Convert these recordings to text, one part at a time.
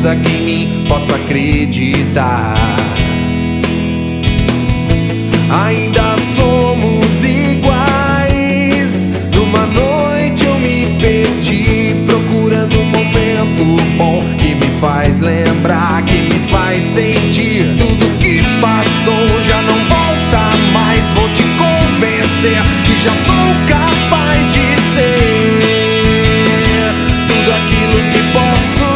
esperança que em mim possa acreditar. Ainda somos iguais. Numa noite eu me perdi, procurando um momento bom que me faz lembrar, que me faz sentir. Tudo que passou já não volta mais. Vou te convencer que já sou capaz de ser tudo aquilo que posso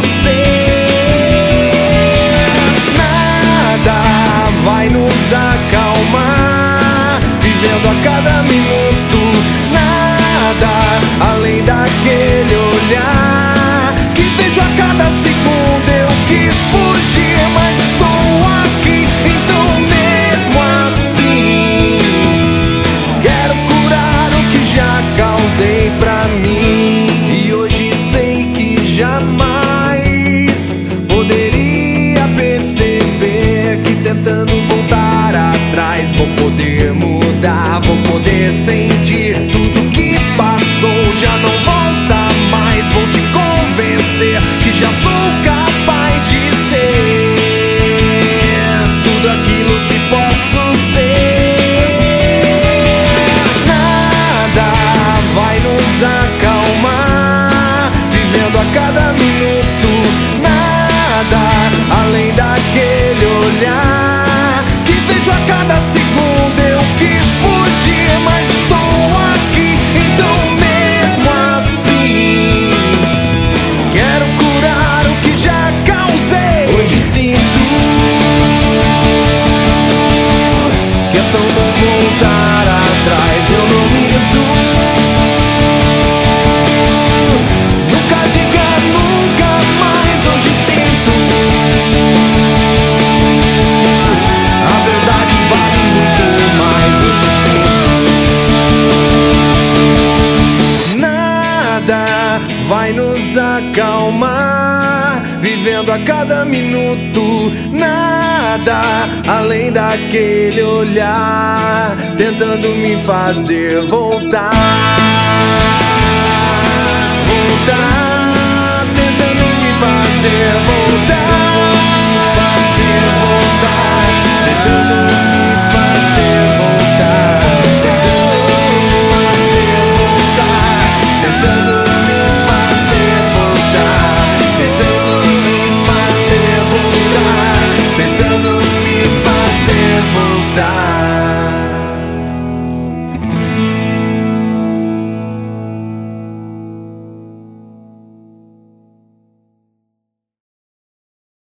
ser. Nada vai nos acalmar, vivendo a cada minuto. Nada além daquele olhar que vejo a cada segundo. Eu quis fugir, mas estou aqui. Então mesmo assim quero curar o que já causei pra mim. E hoje sei que jamais poderia perceber que tentando voltar atrás vou poder mudar, vou poder sentir. Tudo que passou já não volta mais. Vou te convencer que já sou capaz de ser tudo aquilo que posso ser. Nada vai nos acalmar, vivendo a cada minuto. Nada além daquele olhar que vejo a cada segundo. Eu quis fugir, mas estou aqui. Então mesmo assim quero curar o que já causei. Hoje sinto que é tão bom voltar atrás. Eu não minto. Nunca diga nunca mais. Hoje sinto. A verdade vale muito mais. Eu te sinto. Nada vai nos acalmar, vivendo a cada minuto. Nada além daquele olhar tentando me fazer voltar, voltar.